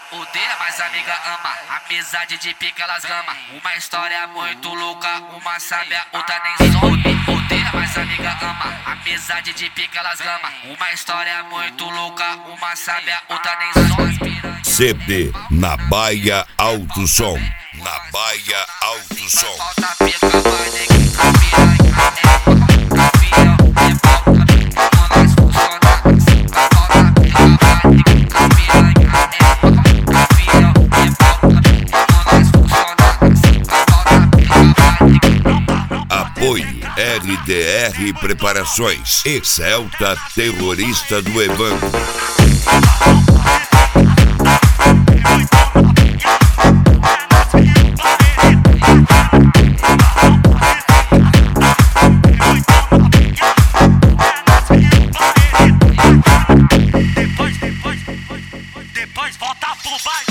odeia, mas amiga ama. Amizade de pica elas gama. Uma história muito louca, uma sabe, a outra nem some. Odeia, mas amiga ama. Amizade de pica elas gama. Uma história muito louca, uma sabe, a outra nem some. CD na Baia Alto Som. Na Baia Alto Som. Falta pica, vai neguinho, Apoio RDR Preparações e Celta Terrorista do Evandro. Depois volta pro baile.